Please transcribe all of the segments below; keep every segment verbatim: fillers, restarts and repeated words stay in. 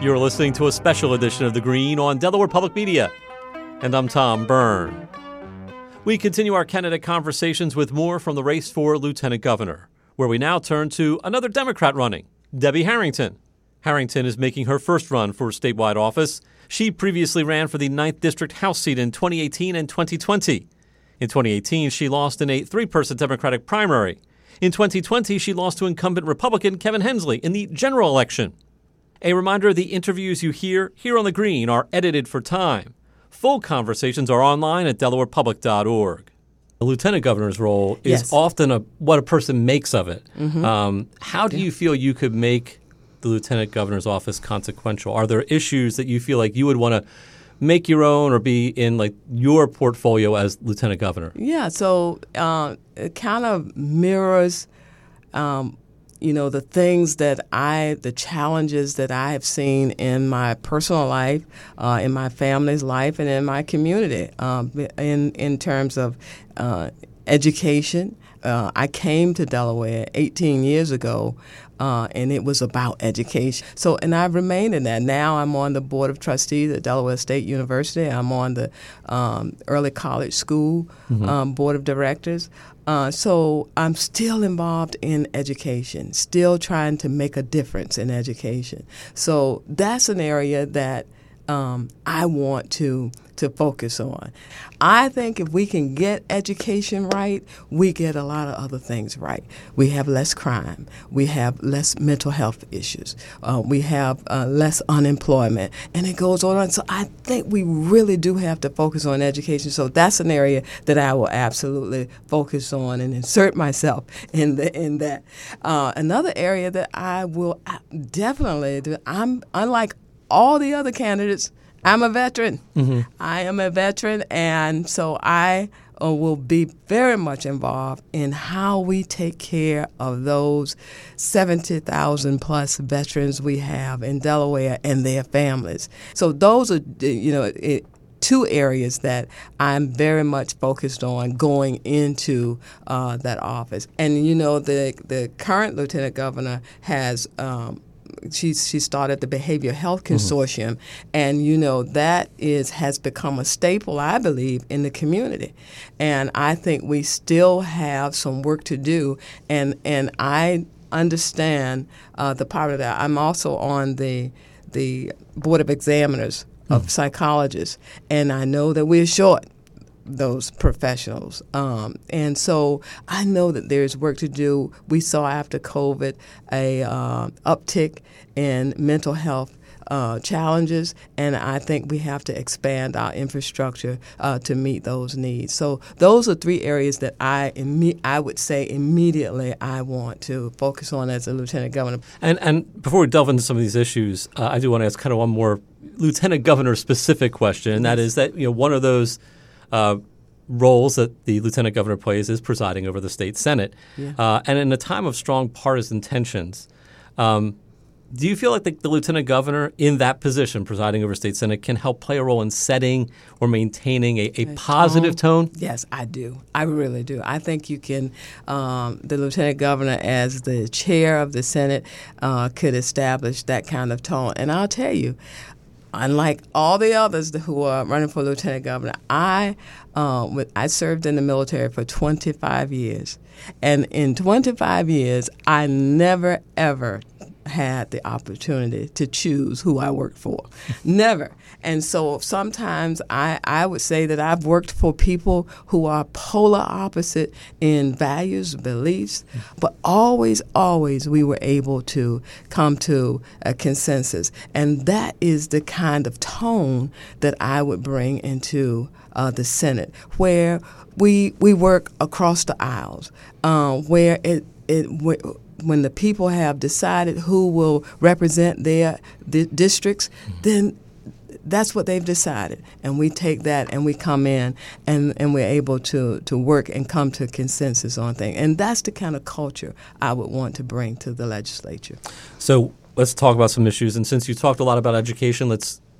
You're listening to a special edition of The Green on Delaware Public Media, and I'm Tom Byrne. We continue our candidate conversations with more from the race for lieutenant governor, where we now turn to another Democrat running, Debbie Harrington. Harrington is making her first run for statewide office. She previously ran for the ninth District House seat in twenty eighteen and twenty twenty. In twenty eighteen, she lost in a three-person Democratic primary. In twenty twenty, she lost to incumbent Republican Kevin Hensley in the general election. A reminder, the interviews you hear here on The Green are edited for time. Full conversations are online at delaware public dot org. The lieutenant governor's role is Yes. often a, what a person makes of it. Mm-hmm. Um, how do you feel you could make the lieutenant governor's office consequential? Are there issues that you feel like you would want to make your own or be in like your portfolio as lieutenant governor? Yeah, so uh, it kind of mirrors, um, you know, the things that I, the challenges that I have seen in my personal life, uh, in my family's life, and in my community, um, in in terms of uh, education. Uh, I came to Delaware eighteen years ago, uh, and it was about education. So, and I've remained in that. Now I'm on the Board of Trustees at Delaware State University. I'm on the um, Early College School mm-hmm. um, Board of Directors. Uh, so I'm still involved in education, still trying to make a difference in education. So that's an area that um, I want to to focus on. I think if we can get education right, we get a lot of other things right. We have less crime. We have less mental health issues. Uh, we have uh, less unemployment. And it goes on. So I think we really do have to focus on education. So that's an area that I will absolutely focus on and insert myself in the in that. Uh, another area that I will definitely do, I'm unlike all the other candidates, I'm a veteran. Mm-hmm. I am a veteran, and so I uh, will be very much involved in how we take care of those seventy thousand plus veterans we have in Delaware and their families. So those are, you know, it, two areas that I'm very much focused on going into uh, that office. And, you know, the, the current lieutenant governor has um, She she started the Behavioral Health Consortium, mm-hmm. and you know that is has become a staple, I believe, in the community, and I think we still have some work to do, and and I understand uh, the part of that. I'm also on the the Board of Examiners of mm-hmm. psychologists, and I know that we're short those professionals. Um, and so I know that there's work to do. We saw after COVID a uh, uptick in mental health uh, challenges, and I think we have to expand our infrastructure uh, to meet those needs. So those are three areas that I imme- I would say immediately I want to focus on as a lieutenant governor. And and before we delve into some of these issues, uh, I do want to ask kind of one more lieutenant governor specific question, and that is that, you know, one of those Uh, roles that the lieutenant governor plays is presiding over the state senate. Yeah. Uh, and in a time of strong partisan tensions, um, do you feel like the, the lieutenant governor in that position, presiding over state senate, can help play a role in setting or maintaining a, a positive tone? tone? Yes, I do. I really do. I think you can, um, the lieutenant governor as the chair of the Senate uh, could establish that kind of tone. And I'll tell you, unlike all the others who are running for lieutenant governor, I uh, I served in the military for twenty-five years. And in twenty-five years, I never, ever had the opportunity to choose who I worked for. Never. And so sometimes I, I would say that I've worked for people who are polar opposite in values, beliefs, but always, always we were able to come to a consensus. And that is the kind of tone that I would bring into uh, the Senate, where we we work across the aisles, uh, where it it w- when the people have decided who will represent their di- districts, mm-hmm. then that's what they've decided. And we take that and we come in and, and we're able to, to work and come to consensus on things. And that's the kind of culture I would want to bring to the legislature. So let's talk about some issues. And since you talked a lot about education, let's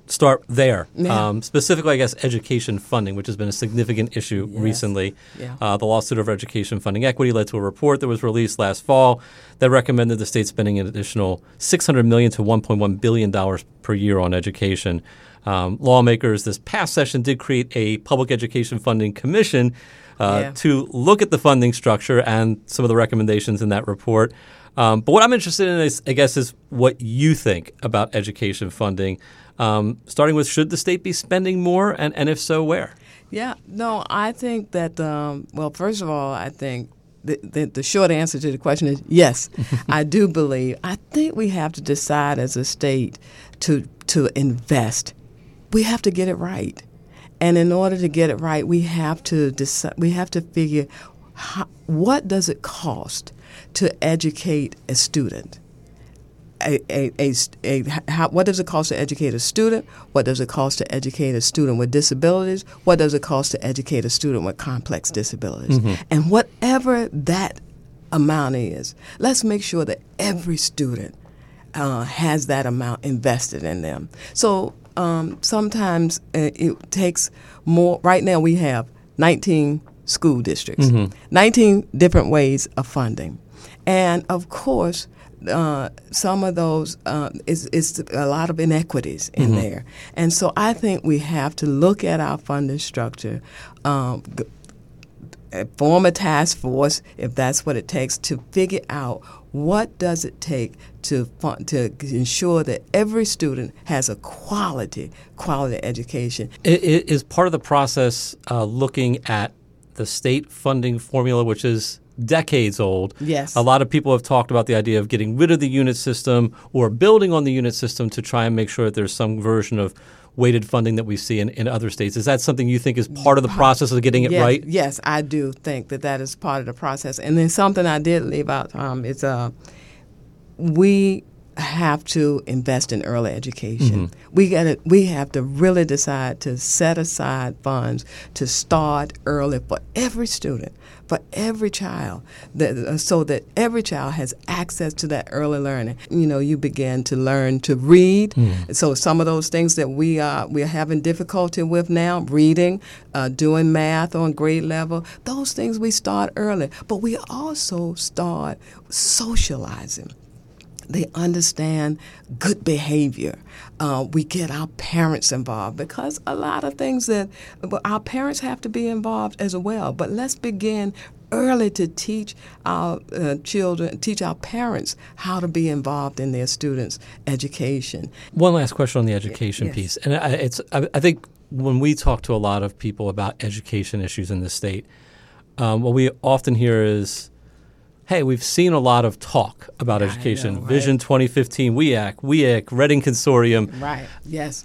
start there. Yeah. Um, specifically, I guess, education funding, which has been a significant issue Yes. recently. Yeah. Uh, the lawsuit over education funding equity led to a report that was released last fall that recommended the state spending an additional six hundred million dollars to one point one billion dollars per year on education. Um, lawmakers this past session did create a public education funding commission uh, Yeah. to look at the funding structure and some of the recommendations in that report. Um, but what I'm interested in, is, I guess, is what you think about education funding, um, starting with should the state be spending more, and, and if so, where? Yeah, no, I think that, um, well, first of all, I think the, the, the short answer to the question is yes, I do believe. I think we have to decide as a state to to invest. We have to get it right. And in order to get it right, we have to decide, we have to figure how, what does it cost to educate a student? A, a, a, a, how, what does it cost to educate a student? What does it cost to educate a student with disabilities? What does it cost to educate a student with complex disabilities? Mm-hmm. And whatever that amount is, let's make sure that every student uh, has that amount invested in them. So um, sometimes uh, it takes more. Right now we have nineteen school districts, mm-hmm. nineteen different ways of funding. And of course, Uh, some of those, uh, is, is a lot of inequities in mm-hmm. there. And so I think we have to look at our funding structure, um, form a task force, if that's what it takes, to figure out what does it take to fund, to ensure that every student has a quality, quality education. It, it is part of the process uh, looking at the state funding formula, which is decades old. Yes. A lot of people have talked about the idea of getting rid of the unit system or building on the unit system to try and make sure that there's some version of weighted funding that we see in, in other states. Is that something you think is part of the process of getting it yes, right? Yes, I do think that that is part of the process. And then something I did leave out, Tom, is uh, we have to invest in early education. Mm-hmm. We got to, we have to really decide to set aside funds to start early for every student, for every child, that, uh, so that every child has access to that early learning. You know, you begin to learn to read. Mm-hmm. So some of those things that we are we are having difficulty with now, reading, uh, doing math on grade level, those things we start early. But we also start socializing. They understand good behavior. Uh, we get our parents involved, because a lot of things that our parents have to be involved as well. But let's begin early to teach our uh, children, teach our parents how to be involved in their students' education. One last question on the education yes. piece. And I, it's, I, I think when we talk to a lot of people about education issues in the state, um, what we often hear is, hey, we've seen a lot of talk about I education. know, right? Vision twenty fifteen, W E A C, W E A C, Reading Consortium. Right, yes.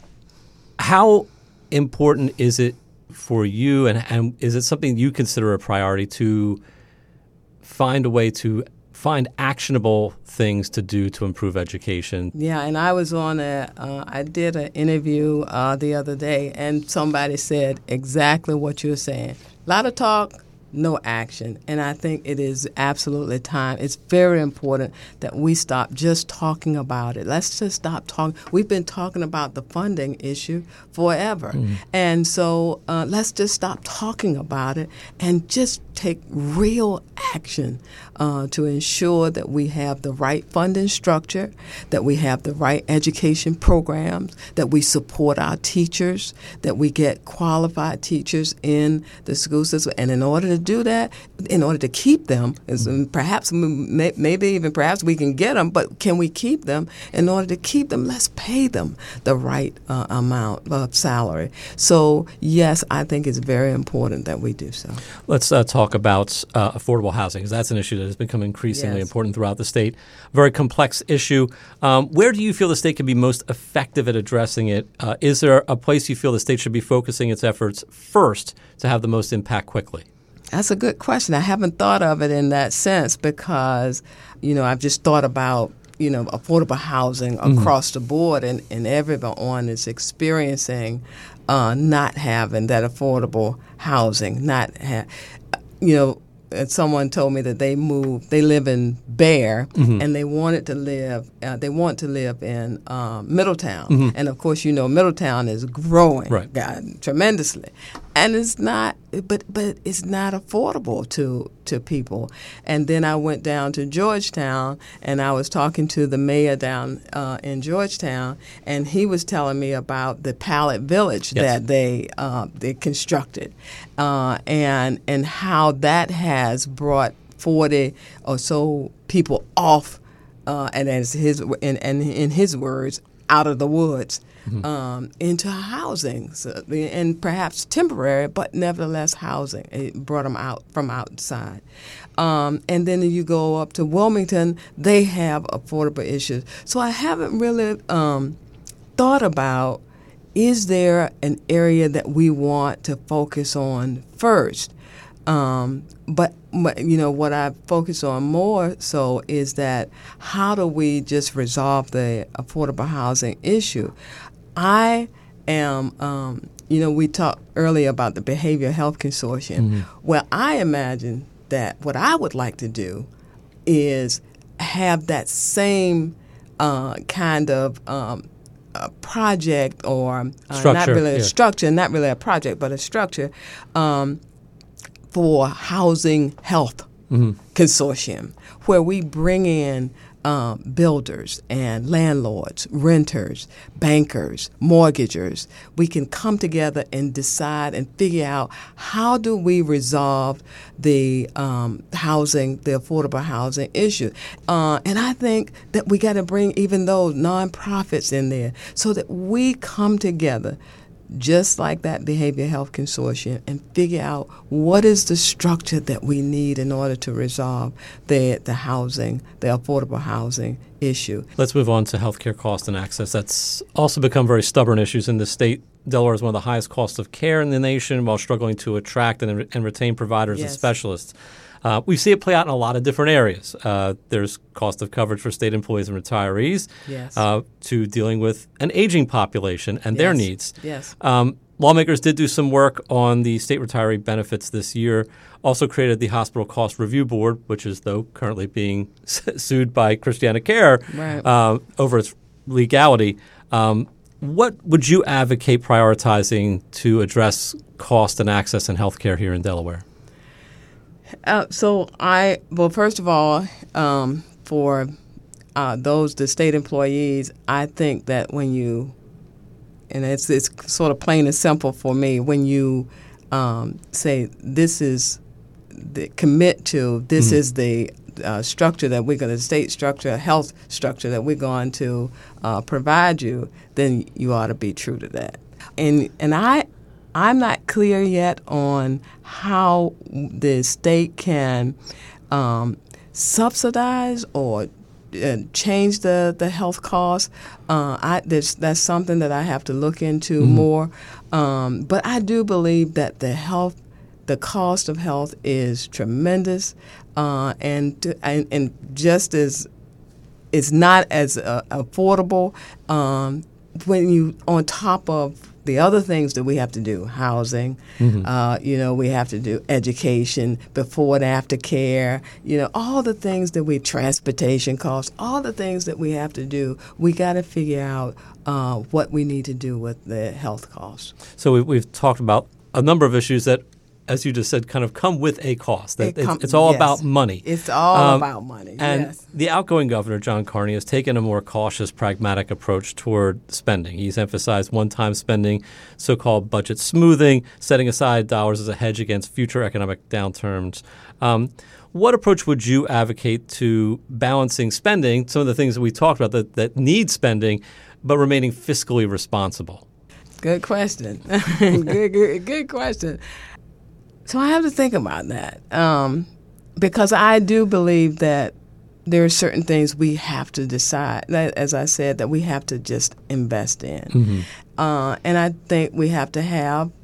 How important is it for you, and, and is it something you consider a priority to find a way to find actionable things to do to improve education? Yeah, and I was on a, uh, I did an interview uh, the other day, and somebody said exactly what you're saying. A lot of talk, no action. And I think it is absolutely time. It's very important that we stop just talking about it. Let's just stop talking. We've been talking about the funding issue forever. Mm. And so uh, let's just stop talking about it and just take real action uh, to ensure that we have the right funding structure, that we have the right education programs, that we support our teachers, that we get qualified teachers in the school system. And in order to do that, in order to keep them, is perhaps maybe even perhaps we can get them, but can we keep them? In order to keep them, let's pay them the right uh, amount of salary. So yes, I think it's very important that we do so. Let's uh, talk about uh, affordable housing, because that's an issue that has become increasingly yes. important throughout the state. Very complex issue. Um, where do you feel the state can be most effective at addressing it? Uh, is there a place you feel the state should be focusing its efforts first to have the most impact quickly? That's a good question. I haven't thought of it in that sense because, you know, I've just thought about, you know, affordable housing across mm-hmm. the board, and, and everyone is experiencing uh, not having that affordable housing, not ha- you know, uh, someone told me that they moved, they live in Bear, Mm-hmm. and they wanted to live, uh, they want to live in um, Middletown. Mm-hmm. And of course, you know, Middletown is growing Right. God, tremendously. And it's not, but but it's not affordable to to people. And then I went down to Georgetown, and I was talking to the mayor down uh, in Georgetown, and he was telling me about the pallet village Yes. that they uh, they constructed, uh, and and how that has brought forty or so people off, uh, and as his and, and in his words, out of the woods. Mm-hmm. Um, into housing, so, and perhaps temporary, but nevertheless housing. It brought them out from outside. Um, and then you go up to Wilmington, they have affordable issues. So I haven't really um, thought about, is there an area that we want to focus on first? Um, but, but, you know, what I focus on more so is that how do we just resolve the affordable housing issue? I am, um, you know, we talked earlier about the Behavioral Health Consortium. Mm-hmm. Well, I imagine that what I would like to do is have that same uh, kind of um, a project or uh, structure, not really a yeah. structure, not really a project, but a structure um, for housing health mm-hmm. consortium, where we bring in um, builders and landlords, renters, bankers, mortgagers. We can come together and decide and figure out how do we resolve the um, housing, the affordable housing issue. Uh, and I think that we got to bring even those nonprofits in there so that we come together just like that Behavioral Health Consortium, and figure out what is the structure that we need in order to resolve the the housing, the affordable housing issue. Let's move on to healthcare cost and access. That's also become very stubborn issues in the state. Delaware is one of the highest costs of care in the nation while struggling to attract and, and retain providers Yes. and specialists. Uh, we see it play out in a lot of different areas. Uh, there's cost of coverage for state employees and retirees, Yes. uh, to dealing with an aging population and their Yes. needs. Yes. Um, lawmakers did do some work on the state retiree benefits this year, also created the Hospital Cost Review Board, which is, though, currently being sued by Christiana Care Right. uh, over its legality. Um, what would you advocate prioritizing to address cost and access in healthcare here in Delaware? Uh, so I, well, first of all, um, for uh, those, the state employees, I think that when you, and it's it's sort of plain and simple for me, when you um, say this is, the, commit to, this mm-hmm. is the uh, structure that we're going to, state structure, health structure that we're going to uh, provide you, then you ought to be true to that. And and I, I'm not clear yet on how the state can um, subsidize or uh, change the, the health costs. Uh, I, that's something that I have to look into mm-hmm. more. Um, but I do believe that the health, the cost of health is tremendous, uh, and, and and just as it's not as uh, affordable um, when you on top of the other things that we have to do, housing, mm-hmm. uh, you know, we have to do education, before and after care, you know, all the things that we, transportation costs, all the things that we have to do, we got to figure out uh, what we need to do with the health costs. So we, we've talked about a number of issues that, as you just said, kind of come with a cost. It com- it's, it's all yes. about money. It's all um, about money, and yes. the outgoing governor, John Carney, has taken a more cautious, pragmatic approach toward spending. He's emphasized one-time spending, so-called budget smoothing, setting aside dollars as a hedge against future economic downturns. Um, what approach would you advocate to balancing spending, some of the things that we talked about that, that need spending, but remaining fiscally responsible? Good question. good, good, good question. So I have to think about that um, because I do believe that there are certain things we have to decide, that, as I said, that we have to just invest in. Mm-hmm. Uh, and I think we have to have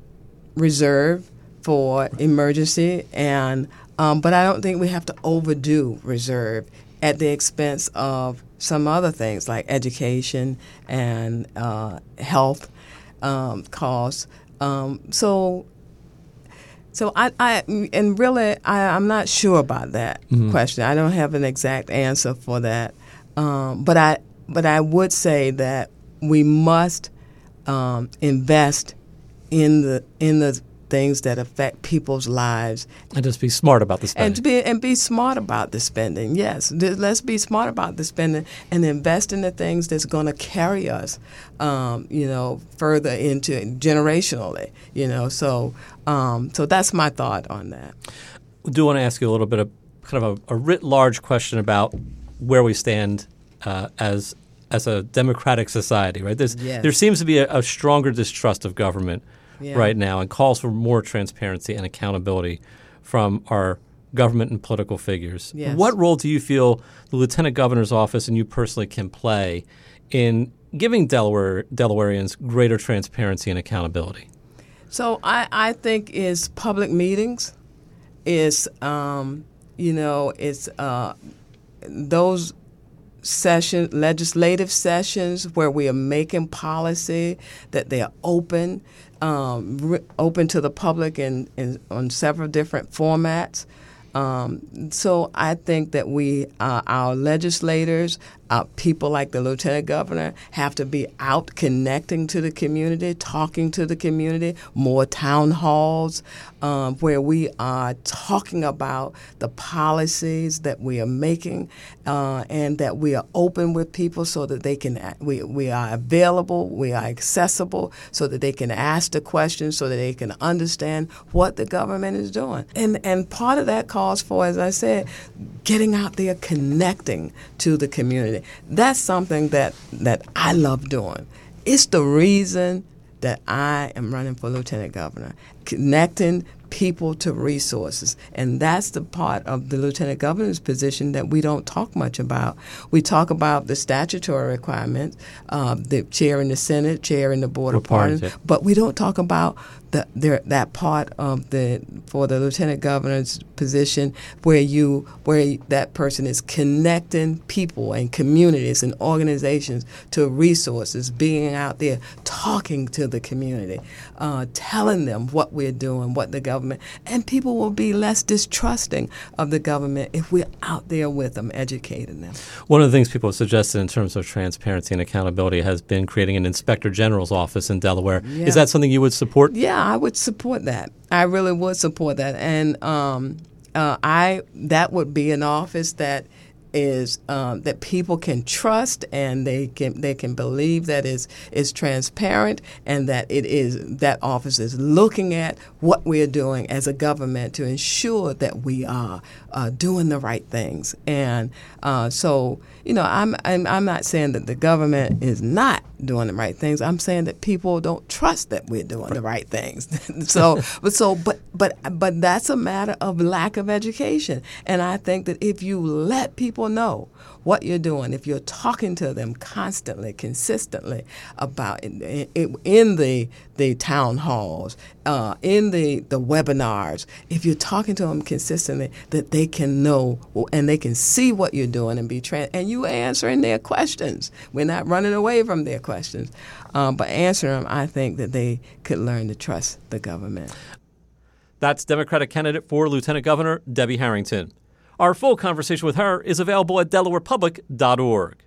reserve for emergency, and um, but I don't think we have to overdo reserve at the expense of some other things like education and uh, health um, costs. Um, so So I, I and really, I, I'm not sure about that mm-hmm. question. I don't have an exact answer for that. Um, but I, but I would say that we must um, invest in the in the things that affect people's lives, and just be smart about the spending. And to be and be smart about the spending. Yes, let's be smart about the spending and invest in the things that's going to carry us, um, you know, further into generationally. You know, so um, so that's my thought on that. I do want to ask you a little bit of kind of a, a writ large question about where we stand uh, as as a democratic society. Right? There's, yes. There seems to be a, a stronger distrust of government. Yeah. Right now, and calls for more transparency and accountability from our government and political figures. Yes. What role do you feel the Lieutenant Governor's office and you personally can play in giving Delaware Delawareans greater transparency and accountability? So I, I think is public meetings, is um, you know, it's uh, those sessions, legislative sessions where we are making policy, that they are open. Um, re- open to the public in, in on several different formats. Um, so I think that we, uh, our legislators, uh, people like the Lieutenant Governor, have to be out connecting to the community, talking to the community, more town halls um, where we are talking about the policies that we are making uh, and that we are open with people so that they can, we, we are available, we are accessible so that they can ask the questions, so that they can understand what the government is doing. And, and part of that calls for, as I said, getting out there, connecting to the community. That's something that, that I love doing. It's the reason that I am running for Lieutenant Governor, connecting people to resources. And that's the part of the Lieutenant Governor's position that we don't talk much about. We talk about the statutory requirements, uh, the chair in the Senate, chair in the Board of Pardons, yeah. But we don't talk about the, the, that part of the for the Lieutenant Governor's position where you where that person is connecting people and communities and organizations to resources, being out there talking to the community, uh, telling them what we're doing, what the government, and people will be less distrusting of the government if we're out there with them, educating them. One of the things people have suggested in terms of transparency and accountability has been creating an Inspector General's office in Delaware. Yeah. Is that something you would support? Yeah, I would support that. I really would support that. And um, uh, I that would be an office that is um, that people can trust and they can they can believe that is is transparent and that it is that office is looking at what we're doing as a government to ensure that we are uh, doing the right things. And uh, so you know I'm, I'm I'm not saying that the government is not doing the right things. I'm saying that people don't trust that we're doing the right things. so but so but but but that's a matter of lack of education. And I think that if you let people know what you're doing, if you're talking to them constantly, consistently about in, in, in the the town halls, uh, in the, the webinars, if you're talking to them consistently, that they can know and they can see what you're doing and be trans- and you answering their questions. We're not running away from their questions, um, but answering them, I think that they could learn to trust the government. That's Democratic candidate for Lieutenant Governor Debbie Harrington. Our full conversation with her is available at delaware public dot org.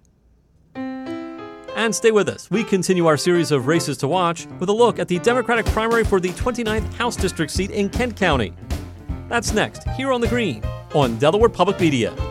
And stay with us. We continue our series of Races to Watch with a look at the Democratic primary for the twenty-ninth House District seat in Kent County. That's next, here on The Green, on Delaware Public Media.